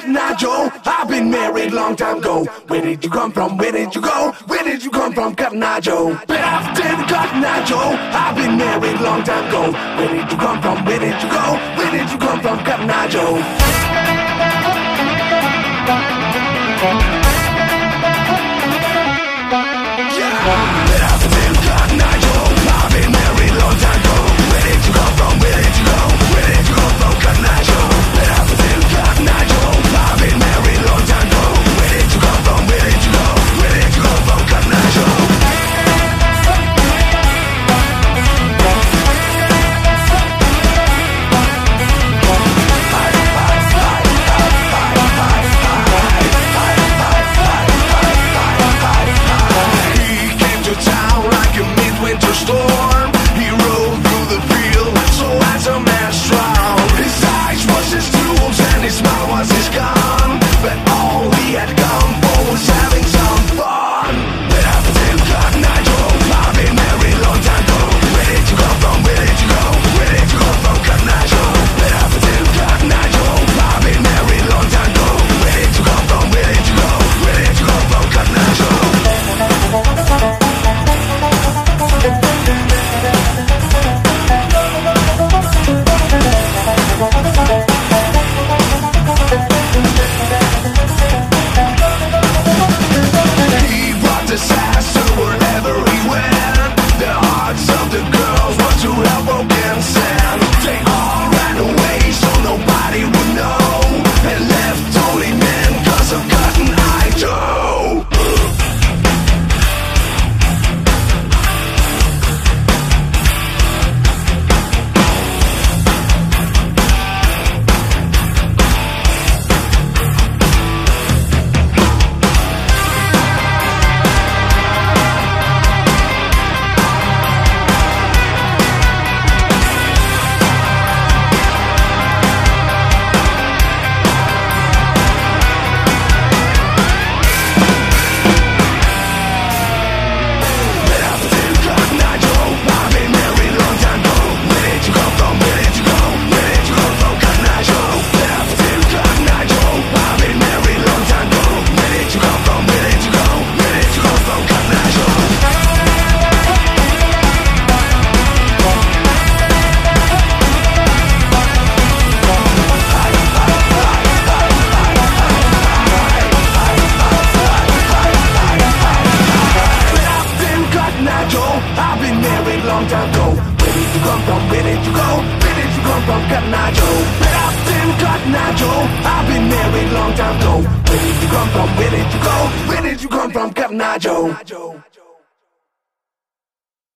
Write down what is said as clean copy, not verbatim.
Cotton Eye Joe. I've been married long time ago. Where did you come from? Where did you go? Where did you come from, Cotton Eye Joe? Been after Cotton Eye Joe. I've been married long time ago. Where did you come from? Where did you go? Where did you come from, Cotton Eye Joe? I've been married long time ago. Where did you come from? Where did you go? Where did you come from, Cotton Eye Joe? Been out in Cotton Eye Joe. I've been married long time ago. Where did you come from? Where did you go? Where did you come from, Cotton Eye Joe?